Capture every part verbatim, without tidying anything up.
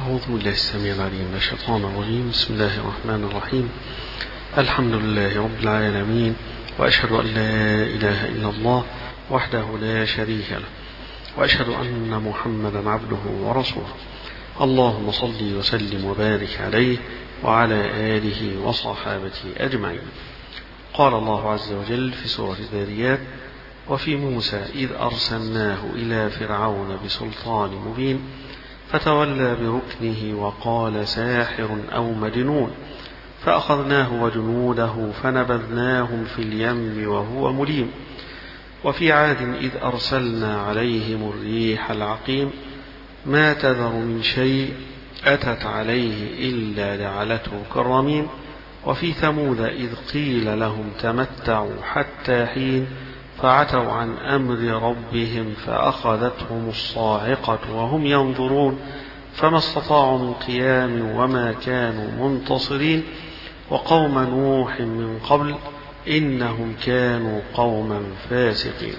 أعوذ بالله السميع العليم من الشيطان الرجيم. بسم الله الرحمن الرحيم. الحمد لله رب العالمين، وأشهد أن لا إله إلا الله وحده لا شريك له، وأشهد أن محمدا عبده ورسوله. اللهم صل وسلم وبارك عليه وعلى آله وصحابته أجمعين. قال الله عز وجل في سورة الذاريات: وفي موسى إذ أرسلناه إلى فرعون بسلطان مبين فتولى بركنه وقال ساحر أو مجنون فأخذناه وجنوده فنبذناهم في اليم وهو مليم. وفي عاد إذ أرسلنا عليهم الريح العقيم ما تذر من شيء أتت عليه إلا جعلته كالرميم. وفي ثمود إذ قيل لهم تمتعوا حتى حين فعتوا عن أمر ربهم فأخذتهم الصاعقة وهم ينظرون فما استطاعوا من قيام وما كانوا منتصرين. وقوم نوح من قبل إنهم كانوا قوما فاسقين.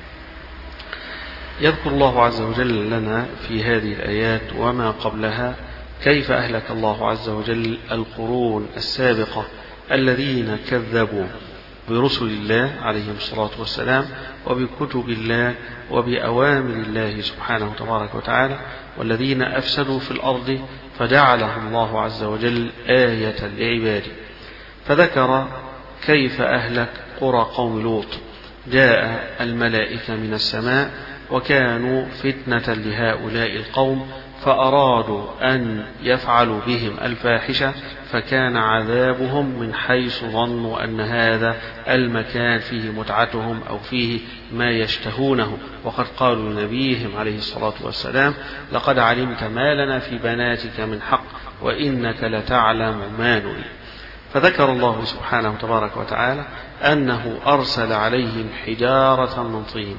يذكر الله عز وجل لنا في هذه الآيات وما قبلها كيف أهلك الله عز وجل القرون السابقة الذين كذبوا برسل الله عليهم الصلاة والسلام وبكتب الله وبأوامر الله سبحانه تبارك وتعالى، والذين أفسدوا في الأرض فجعلهم الله عز وجل آية لعباده. فذكر كيف أهلك قرى قوم لوط. جاء الملائكة من السماء وكانوا فتنة لهؤلاء القوم فأرادوا أن يفعلوا بهم الفاحشة، فكان عذابهم من حيث ظنوا أن هذا المكان فيه متعتهم أو فيه ما يشتهونه. وقد قالوا لنبيهم عليه الصلاة والسلام: لقد علمت ما لنا في بناتك من حق وإنك لتعلم ما نريد. فذكر الله سبحانه تبارك وتعالى أنه أرسل عليهم حجارة من طين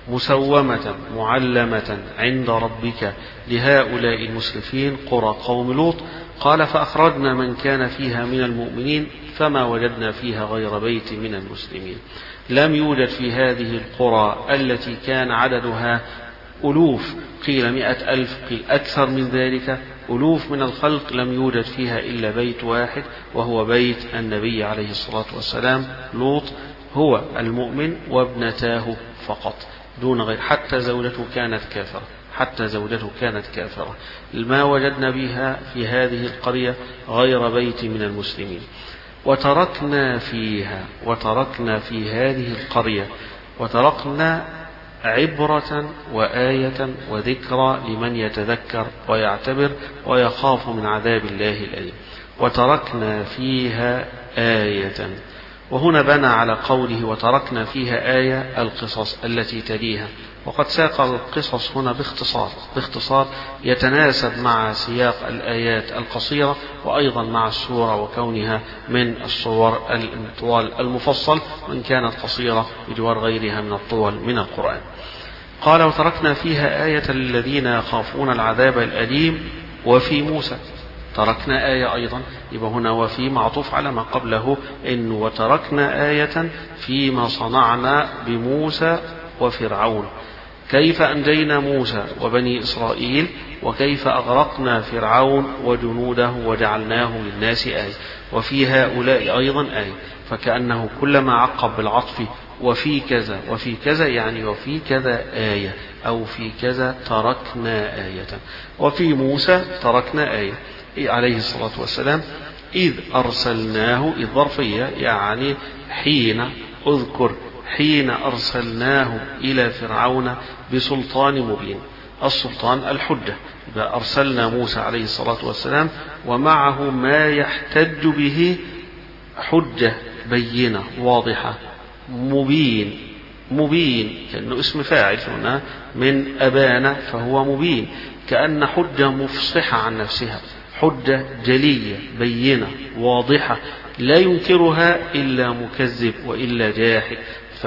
مسومة معلمة عند ربك لهؤلاء المسرفين قرى قوم لوط. قال: فأخرجنا من كان فيها من المؤمنين فما وجدنا فيها غير بيت من المسلمين. لم يوجد في هذه القرى التي كان عددها ألوف، قيل مئة ألف، قيل أكثر من ذلك، ألوف من الخلق، لم يوجد فيها إلا بيت واحد وهو بيت النبي عليه الصلاة والسلام لوط، هو المؤمن وابنتاه فقط دون غير. حتى زوجته كانت كافرة، حتى زوجته كانت كافرة. ما وجدنا بها في هذه القرية غير بيت من المسلمين. وتركنا فيها وتركنا في هذه القرية وتركنا عبرة وآية وذكرى لمن يتذكر ويعتبر ويخاف من عذاب الله الأليم. وتركنا فيها آية، وهنا بنى على قوله وتركنا فيها آية القصص التي تليها. وقد ساق القصص هنا باختصار باختصار يتناسب مع سياق الآيات القصيرة وأيضا مع السورة وكونها من الصور الطوال المفصل وإن كانت قصيرة بجوار غيرها من الطول من القرآن. قال: وتركنا فيها آية للذين يخافون العذاب الأليم. وفي موسى تركنا آية أيضا، يبقى هنا وفي معطوف على ما قبله، إن وتركنا آية فيما صنعنا بموسى وفرعون، كيف أنجينا موسى وبني إسرائيل وكيف أغرقنا فرعون وجنوده وجعلناه للناس آية. وفي هؤلاء أيضا آية، فكأنه كلما عقب بالعطف وفي كذا وفي كذا يعني وفي كذا آية أو في كذا تركنا آية. وفي موسى تركنا آية عليه الصلاة والسلام إذ أرسلناه، إذ ظرفية يعني حين، أذكر حين أرسلناه إلى فرعون بسلطان مبين. السلطان الحجة، أرسلنا موسى عليه الصلاة والسلام ومعه ما يحتج به حجة بينة واضحة مبين. مبين كأنه اسم فاعل هنا من أبان فهو مبين، كأن حجة مفصحة عن نفسها، حجة جلية بينة واضحة لا ينكرها إلا مكذب وإلا جاحد.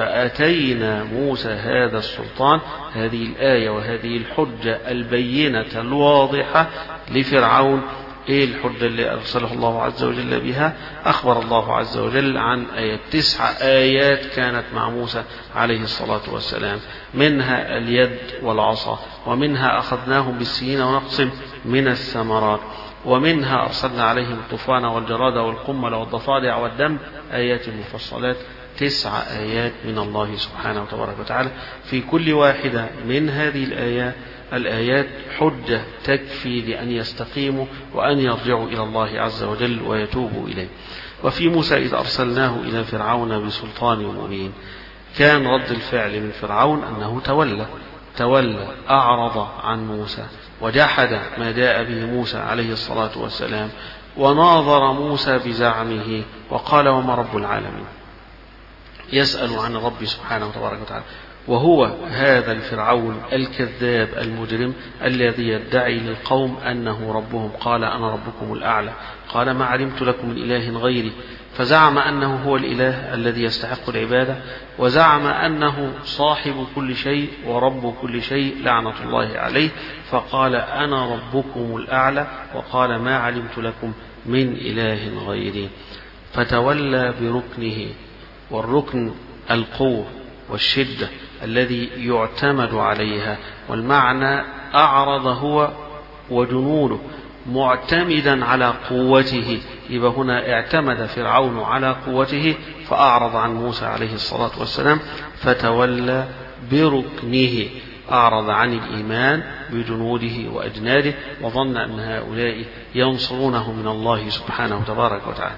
فأتينا موسى هذا السلطان، هذه الآية وهذه الحجة البينة الواضحة لفرعون إيه الحجة اللي أرسله الله عز وجل بها؟ أخبر الله عز وجل عن آيات تسع آيات كانت مع موسى عليه الصلاة والسلام، منها اليد والعصا، ومنها أخذناهم بالسنين ونقص من الثمرات، ومنها أرسلنا عليهم الطوفان والجراد والقمل والضفادع والدم، آيات مفصلات. تسع آيات من الله سبحانه وتبارك وتعالى، في كل واحدة من هذه الآيات الآيات حجة تكفي لأن يستقيموا وأن يرجعوا إلى الله عز وجل ويتوبوا إليه. وفي موسى إذ أرسلناه إلى فرعون بسلطان مبين، كان رد الفعل من فرعون أنه تولى تولى أعرض عن موسى وجحد ما جاء به موسى عليه الصلاة والسلام، وناظر موسى بزعمه وقال وما رب العالمين، يسأل عن رب سبحانه وتبارك وتعالى، وهو هذا الفرعون الكذاب المجرم الذي يدعي للقوم أنه ربهم. قال أنا ربكم الأعلى، قال ما علمت لكم من إله غيري، فزعم أنه هو الإله الذي يستحق العبادة، وزعم أنه صاحب كل شيء ورب كل شيء لعنة الله عليه، فقال أنا ربكم الأعلى، وقال ما علمت لكم من إله غيري، فتولى بركنه. والركن القوة والشدة الذي يعتمد عليها، والمعنى أعرض هو وجنوده معتمدا على قوته، يبقى هنا اعتمد فرعون على قوته فأعرض عن موسى عليه الصلاة والسلام، فتولى بركنه، أعرض عن الإيمان بجنوده وأجناده، وظن أن هؤلاء ينصرونه من الله سبحانه وتبارك وتعالى.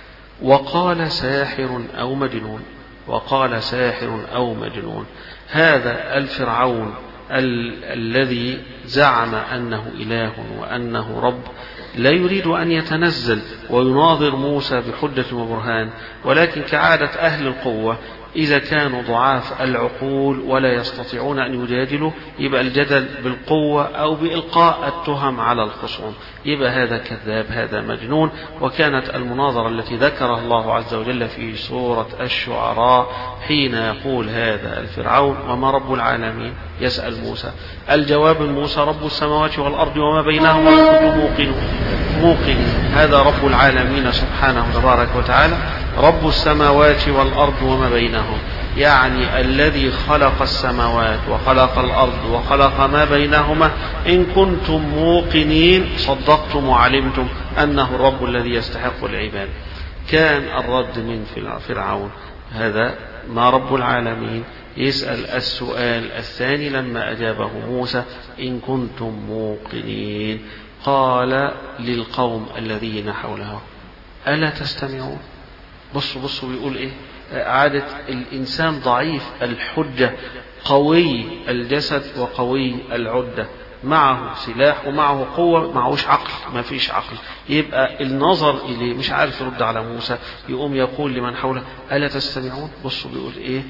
وقال ساحر أو مجنون، وقال ساحر أو مجنون. هذا الفرعون ال- الذي زعم أنه إله وأنه رب لا يريد أن يتنزل ويناظر موسى بحجة وبرهان، ولكن كعادة أهل القوة إذا كانوا ضعاف العقول ولا يستطيعون أن يجادلوا، يبقى الجدل بالقوة أو بإلقاء التهم على الخصوم، يبقى هذا كذاب، هذا مجنون. وكانت المناظرة التي ذكرها الله عز وجل في سورة الشعراء حين يقول هذا الفرعون وما رب العالمين، يسأل موسى، الجواب من موسى رب السماوات والأرض وما بينهما إن كنتم موقنون. موقن هذا رب العالمين سبحانه تبارك وتعالى، رب السماوات والأرض وما بينهم، يعني الذي خلق السماوات وخلق الأرض وخلق ما بينهما، إن كنتم موقنين صدقتم وعلمتم أنه الرب الذي يستحق العباد. كان الرد من فرعون هذا ما رب العالمين، يسأل السؤال الثاني لما أجابه موسى إن كنتم موقنين، قال للقوم الذين حوله ألا تستمعون. بصوا بصوا بيقول إيه، عادة الإنسان ضعيف الحجة قوي الجسد وقوي العدة، معه سلاح ومعه قوة، معهوش عقل، ما فيش عقل، يبقى النظر إليه مش عارف يرد على موسى، يقوم يقول لمن حوله ألا تستمعون. بصوا بيقول إيه،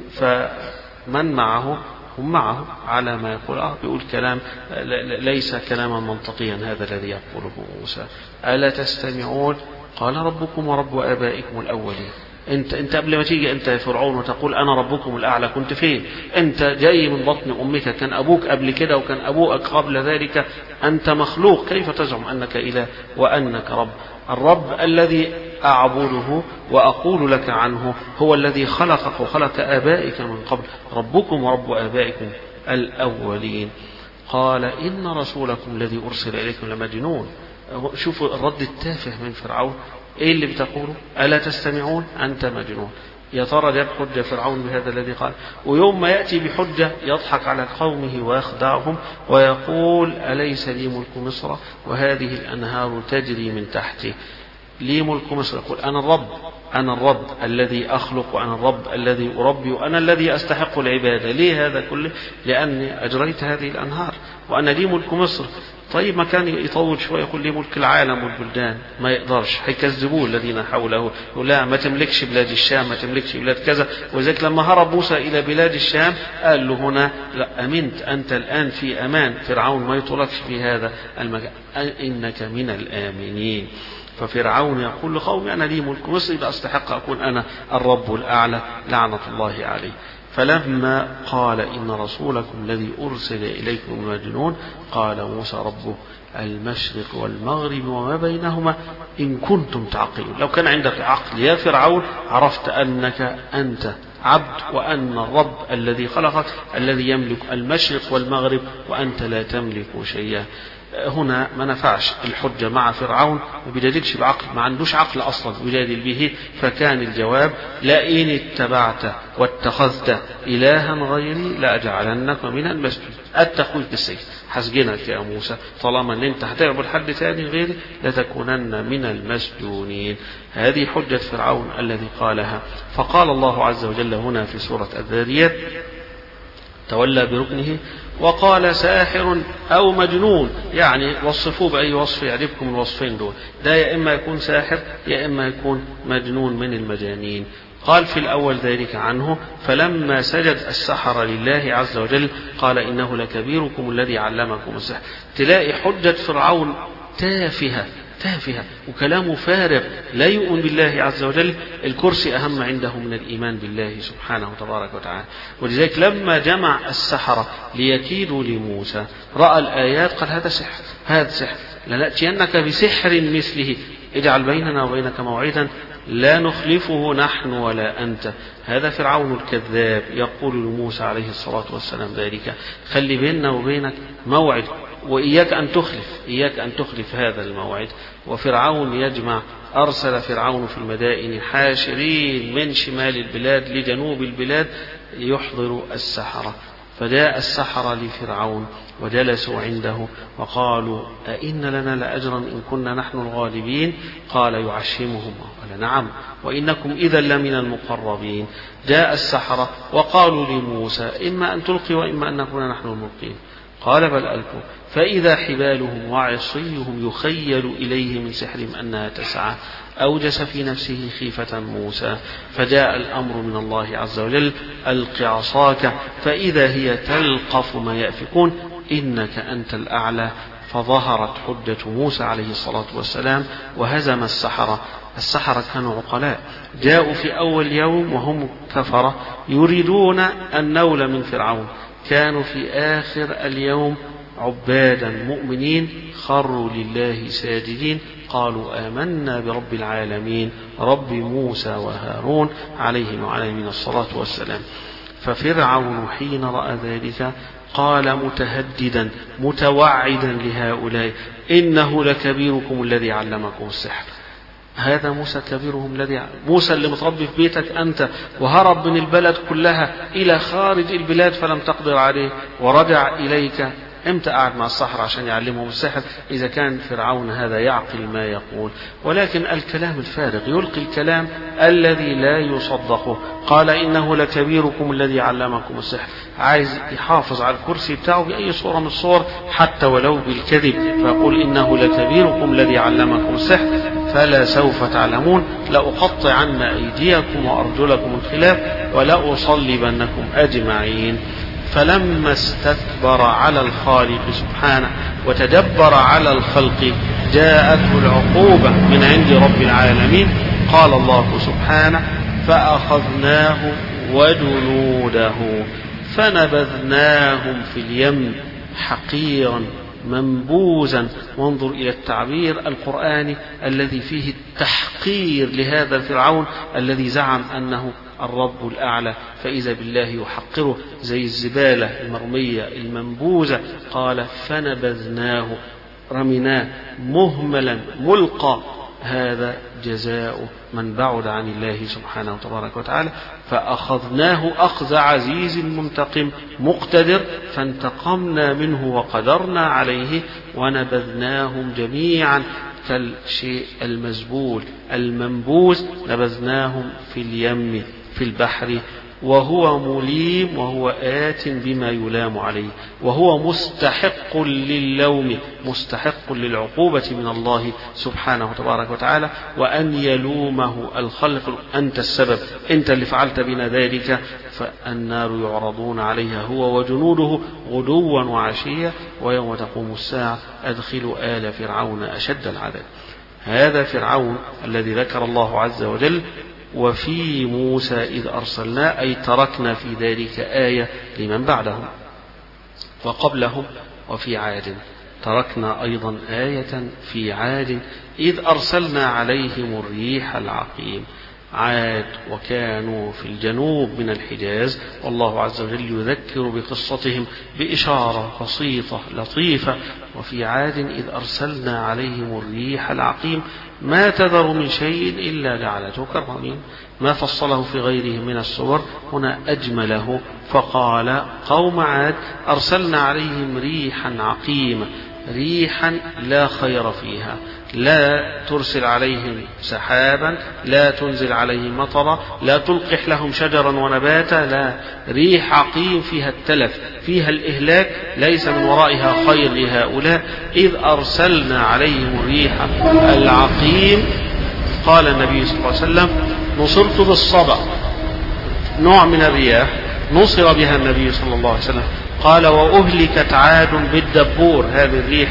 فمن معه هم معه على ما يقول، آه بيقول كلام ليس كلاما منطقيا هذا الذي يقوله موسى. ألا تستمعون، قال ربكم ورب آبائكم الأولين. انت انت قبل ما تيجي انت يا فرعون وتقول انا ربكم الاعلى كنت فين؟ انت جاي من بطن امك، كان ابوك قبل كده وكان ابوك قبل ذلك، انت مخلوق، كيف تزعم انك اله وانك رب؟ الرب الذي اعبده واقول لك عنه هو الذي خلقك وخلق ابائك من قبل، ربكم ورب ابائكم الاولين. قال ان رسولكم الذي ارسل اليكم لمجنون. شوفوا الرد التافه من فرعون، ايه اللي بتقوله؟ ألا تستمعون، أنت مجنون. يا ترى جاب حجة فرعون بهذا الذي قال؟ ويوم ما يأتي بحجة يضحك على قومه ويخدعهم ويقول أليس لي ملك مصر وهذه الأنهار تجري من تحتي. لي ملك مصر، يقول أنا الرب، أنا الرب الذي أخلق، وأنا الرب الذي أربي، وأنا الذي أستحق العبادة. ليه هذا كله؟ لأني أجريت هذه الأنهار وأنا لي ملك مصر. طيب ما كان يطول شوية يقول لي ملك العالم والبلدان، ما يقدرش، هيكذبوه الذين حوله، يقول لا ما تملكش بلاد الشام، ما تملكش بلاد كذا. وذلك لما هرب موسى إلى بلاد الشام قال له هنا لا أمنت، أنت الآن في أمان، فرعون ما يطولكش في هذا المكان، إنك من الآمنين. ففرعون يقول لقومي أنا لي ملك مصر، إذا أستحق أكون أنا الرب الأعلى لعنة الله عليه. فلما قال إن رسولكم الذي أرسل إليكم مجنون قال موسى ربه المشرق والمغرب وما بينهما إن كنتم تعقلون. لو كان عندك عقل يا فرعون عرفت أنك أنت عبد وأن الرب الذي خلقك الذي يملك المشرق والمغرب وأنت لا تملك شيئا. هنا ما نفعش الحجة مع فرعون، ما بيجادلش بعقل، ما عندوش عقل أصلا يجادل به، فكان الجواب لئن اتبعت واتخذت إلها غيري لأجعلنك من المسجونين. التخويف بالسيف، حسجنك يا موسى طالما ان انت هتعبد حد ثاني غيري لتكونن من المسجونين. هذه حجة فرعون الذي قالها. فقال الله عز وجل هنا في سورة الذاريات تولى بركنه وقال ساحر أو مجنون، يعني وصفوه بأي وصف يعجبكم الوصفين دول، ده يا إما يكون ساحر يا إما يكون مجنون من المجانين. قال في الأول ذلك عنه فلما سجد السحرة لله عز وجل قال إنه لكبيركم الذي علمكم السحر. تلاقي حجة فرعون تافهة تافهة وكلامه فارغ لا يؤمن بالله عز وجل. الكرسي أهم عنده من الإيمان بالله سبحانه وتبارك وتعالى. ولذلك لما جمع السحرة ليكيدوا لموسى رأى الآيات قال هذا سحر هذا سحر لنأتينك بسحر مثله اجعل بيننا وبينك موعدا لا نخلفه نحن ولا أنت. هذا فرعون الكذاب يقول لموسى عليه الصلاة والسلام ذلك خلي بيننا وبينك موعد وإياك أن تخلف إياك أن تخلف هذا الموعد. وفرعون يجمع أرسل فرعون في المدائن حاشرين من شمال البلاد لجنوب البلاد يحضر السحرة. فجاء السحرة لفرعون وجلسوا عنده وقالوا أئن لنا لأجرا إن كنا نحن الغالبين قال يعشمهم قال نعم وإنكم إذا لمن المقربين. جاء السحرة وقالوا لموسى إما أن تلقي وإما أن نكون نحن الملقين قال بل ألقوا فإذا حبالهم وعصيهم يخيل إليه من سحرهم أنها تسعى أوجس في نفسه خيفة موسى فجاء الأمر من الله عز وجل ألق عصاك فإذا هي تلقف ما يأفكون إنك أنت الأعلى. فظهرت حجة موسى عليه الصلاة والسلام وهزم السحرة. السحرة كانوا عقلاء جاءوا في أول يوم وهم كفرة يريدون النول من فرعون، كانوا في آخر اليوم عبادا مؤمنين خروا لله ساجدين قالوا آمنا برب العالمين رب موسى وهارون عليهم وعليهم الصلاة والسلام. ففرعون حين رأى ذلك قال متهددا متوعدا لهؤلاء إنه لكبيركم الذي علمكم السحر. هذا موسى كبيرهم الذي موسى اللي متربي في بيتك أنت وهرب من البلد كلها إلى خارج البلاد فلم تقدر عليه ورجع إليك، امتى قعد مع السحرة عشان يعلمهم السحر؟ إذا كان فرعون هذا يعقل ما يقول. ولكن الكلام الفارغ يلقي الكلام الذي لا يصدقه. قال إنه لكبيركم الذي علمكم السحر، عايز يحافظ على الكرسي بتاعه بأي صورة من الصور حتى ولو بالكذب، فيقول إنه لكبيركم الذي علمكم السحر فلا سوف تعلمون لأقطعن أيديكم وأرجلكم من خلاف ولأصلبنكم أجمعين. فلما استكبر على الخالق سبحانه وتدبر على الخلق جاءته العقوبة من عند رب العالمين. قال الله سبحانه فأخذناه وجنوده فنبذناهم في اليم حقيرا منبوذا. وانظر إلى التعبير القرآني الذي فيه التحقير لهذا الفرعون الذي زعم أنه الرب الأعلى، فإذا بالله يحقره زي الزبالة المرمية المنبوذة. قال فنبذناه رميناه مهملا ملقى، هذا جزاء من بعد عن الله سبحانه وتبارك وتعالى. فأخذناه أخذ عزيز منتقم مقتدر فانتقمنا منه وقدرنا عليه ونبذناهم جميعا كالشيء المزبول المنبوذ، نبذناهم في اليم في البحر وهو مليم وهو آت بما يلام عليه وهو مستحق للوم مستحق للعقوبة من الله سبحانه وتبارك وتعالى، وأن يلومه الخلق أنت السبب أنت اللي فعلت بنا ذلك. فالنار يعرضون عليها هو وجنوده غدوا وعشيا ويوم تقوم الساعة أدخلوا آل فرعون أشد العذاب. هذا فرعون الذي ذكر الله عز وجل وفي موسى إذ أرسلنا، أي تركنا في ذلك آية لمن بعدهم. وقبلهم وفي عاد، تركنا أيضا آية في عاد إذ أرسلنا عليهم الريح العقيم. عاد وكانوا في الجنوب من الحجاز، والله عز وجل يذكر بقصتهم بإشارة بسيطة لطيفة. وفي عاد إذ أرسلنا عليهم الريح العقيم ما تذر من شيء إلا جعلته كالرميم، ما فصله في غيره من السور هنا أجمله، فقال قوم عاد أرسلنا عليهم ريحا عقيم، ريحا لا خير فيها، لا ترسل عليهم سحابا، لا تنزل عليهم مطرا، لا تلقح لهم شجرا ونباتا، لا، ريح عقيم فيها التلف، فيها الإهلاك، ليس من ورائها خير لهؤلاء. إذ أرسلنا عليهم الريح العقيم، قال النبي صلى الله عليه وسلم نصرت بالصبا، نوع من الرياح نصر بها النبي صلى الله عليه وسلم. قال وأهلكت عاد بالدبور، هذه الريح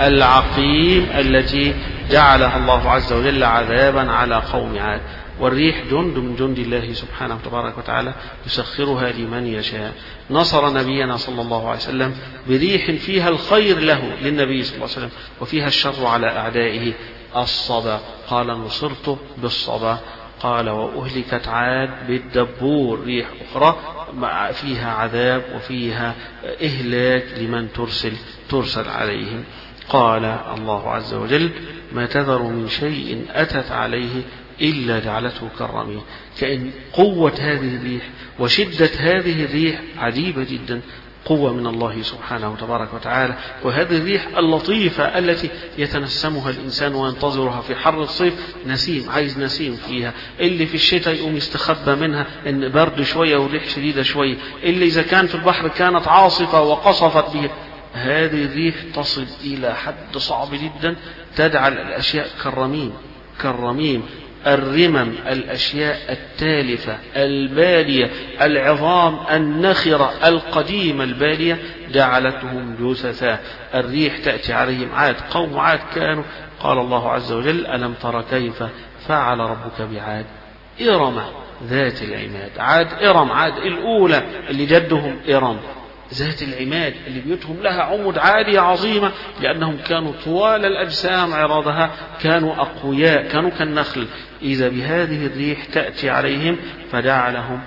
العقيم التي جعلها الله عز وجل عذابا على قوم عاد. والريح جند من جند الله سبحانه وتبارك وتعالى يسخرها لمن يشاء. نصر نبينا صلى الله عليه وسلم بريح فيها الخير له للنبي صلى الله عليه وسلم وفيها الشر على أعدائه، الصبا، قال نصرت بالصبا. قال وأهلكت عاد بالدبور، ريح أخرى فيها عذاب وفيها إهلاك لمن ترسل ترسل عليهم. قال الله عز وجل ما تذر من شيء أتت عليه إلا جعلته كالرميم. كأن قوة هذه الريح وشدة هذه الريح عجيبة جدا، قوة من الله سبحانه وتبارك وتعالى. وهذه الريح اللطيفة التي يتنسمها الإنسان وينتظرها في حر الصيف، نسيم، عايز نسيم فيها، اللي في الشتاء يقوم يستخبى منها إن برد شوية والريح شديدة شوية، اللي إذا كان في البحر كانت عاصفة وقصفت به. هذه الريح تصل إلى حد صعب جدا، تجعل الأشياء كالرميم كالرميم الرمم، الأشياء التالفة البالية، العظام النخرة القديمة البالية، جعلتهم جثثا. الريح تأتي عليهم، عاد، قوم عاد كانوا، قال الله عز وجل ألم تر كيف فعل ربك بعاد إرم ذات العماد. عاد إرم، عاد الأولى اللي جدهم إرم ذات العماد، اللي بيوتهم لها عمود عالية عظيمة، لأنهم كانوا طوال الأجسام عراضها، كانوا أقوياء، كانوا كالنخل. إذا بهذه الريح تأتي عليهم فجعلهم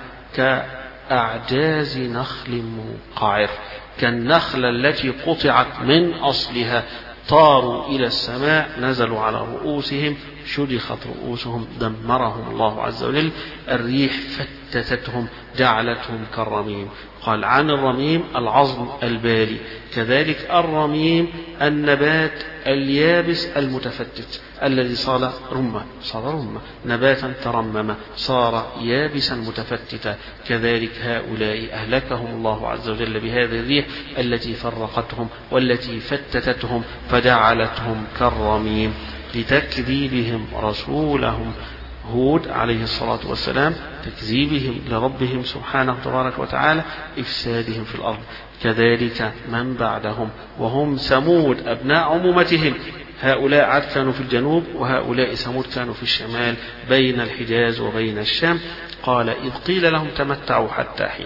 كأعجاز نخل منقعر، كالنخلة التي قطعت من أصلها، طاروا إلى السماء، نزلوا على رؤوسهم، شدخت رؤوسهم، دمرهم الله عز وجل. الريح فتتتهم، جعلتهم كالرميم. قال عن الرميم العظم البالي، كذلك الرميم النبات اليابس المتفتت الذي صار رمة، صار رمة، نباتا ترمم، صار يابسا متفتتا. كذلك هؤلاء أهلكهم الله عز وجل بهذه الريح التي فرقتهم والتي فتتتهم فجعلتهم كالرميم، لتكذيبهم رسولهم هود عليه الصلاة والسلام، تكذيبهم لربهم سبحانه تبارك وتعالى، إفسادهم في الأرض. كذلك من بعدهم وهم ثمود أبناء عمومتهم، هؤلاء عاد كانوا في الجنوب وهؤلاء ثمود كانوا في الشمال بين الحجاز وبين الشام. قال إذ قيل لهم تمتعوا حتى حين.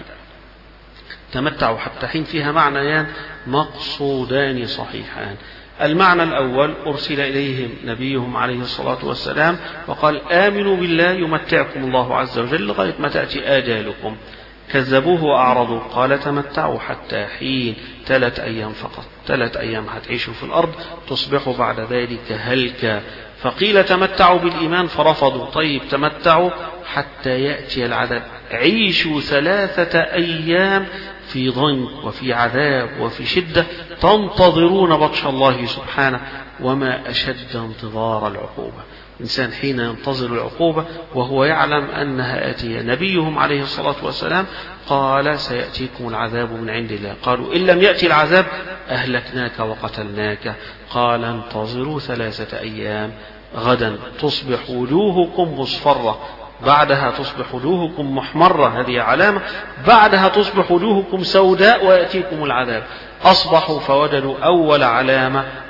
تمتعوا حتى حين فيها معنيان مقصودان صحيحان. المعنى الأول أرسل إليهم نبيهم عليه الصلاة والسلام وقال آمنوا بالله يمتعكم الله عز وجل لغاية ما تأتي آجالكم. كذبوه وأعرضوا، قال تمتعوا حتى حين، ثلاث أيام فقط، ثلاث أيام هتعيشوا في الأرض، تصبحوا بعد ذلك هلكا. فقيل تمتعوا بالإيمان فرفضوا، طيب تمتعوا حتى يأتي العذاب، عيشوا ثلاثة أيام في ضنك وفي عذاب وفي شدة، تنتظرون بطش الله سبحانه. وما أشد انتظار العقوبة، إنسان حين ينتظر العقوبة وهو يعلم أنها آتية. نبيهم عليه الصلاة والسلام قال سيأتيكم العذاب من عند الله، قالوا إن لم يأتي العذاب أهلكناك وقتلناك. قال انتظروا ثلاثة أيام، غدا تصبح وجوهكم مصفرة، بعدها تصبح وجوهكم محمرة، هذه علامة، بعدها تصبح وجوهكم سوداء ويأتيكم العذاب. أصبحوا فوجدوا أول علامة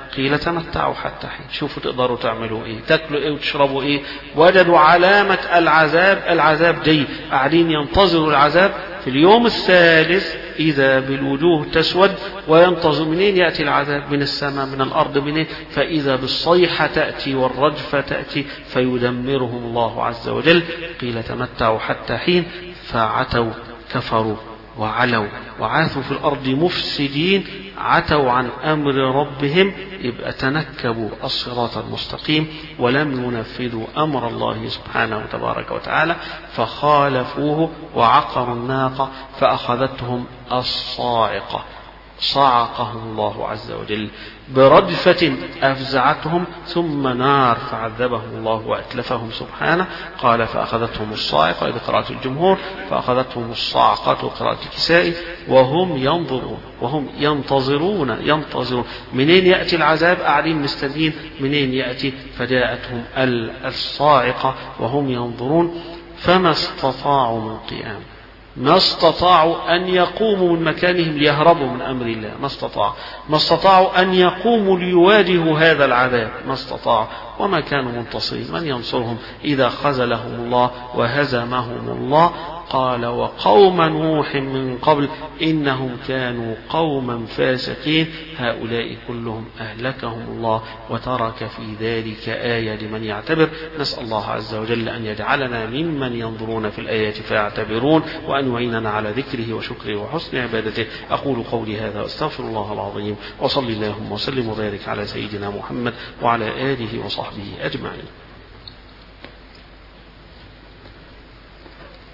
قيل تمتعوا حتى حين. شوفوا تقدروا تعملوا ايه، تاكلوا ايه وتشربوا ايه. وجدوا علامة العذاب، العذاب جاي، قاعدين ينتظروا العذاب. في اليوم الثالث إذا بالوجوه تسود وينتظر. منين يأتي العذاب؟ من السماء، من الأرض، منين؟ فإذا بالصيحة تأتي والرجفة تأتي فيدمرهم الله عز وجل. قيل تمتعوا حتى حين. فعتوا كفروا وعلوا وعاثوا في الأرض مفسدين، عتوا عن أمر ربهم، يبقى تنكبوا الصراط المستقيم ولم ينفذوا أمر الله سبحانه وتبارك وتعالى، فخالفوه وعقروا الناقة فأخذتهم الصاعقة. صعقهم الله عز وجل برجفة أفزعتهم، ثم نار فعذبهم الله وأتلفهم سبحانه. قال فأخذتهم الصاعقة، إذا قرأت الجمهور فأخذتهم الصاعقة قراءة الكسائي، وهم ينظرون وهم ينتظرون ينتظرون منين يأتي العذاب، قاعدين مستنين منين يأتي. فجاءتهم الصاعقة وهم ينظرون، فما استطاعوا من قيام، ما استطاعوا أن يقوموا من مكانهم ليهربوا من أمر الله، ما استطاعوا ما استطاعوا أن يقوموا ليواجهوا هذا العذاب، ما استطاعوا، وما كانوا منتصرين. من ينصرهم إذا خذلهم الله وهزمهم الله؟ قال وقوم نوح من قبل إنهم كانوا قوما فاسقين، هؤلاء كلهم أهلكهم الله وترك في ذلك آية لمن يعتبر. نسأل الله عز وجل أن يجعلنا ممن ينظرون في الآيات فيعتبرون، وأن يعيننا على ذكره وشكره وحسن عبادته. أقول قولي هذا واستغفر الله العظيم، وصلي اللهم وسلم وبارك على سيدنا محمد وعلى آله وصحبه أجمعين.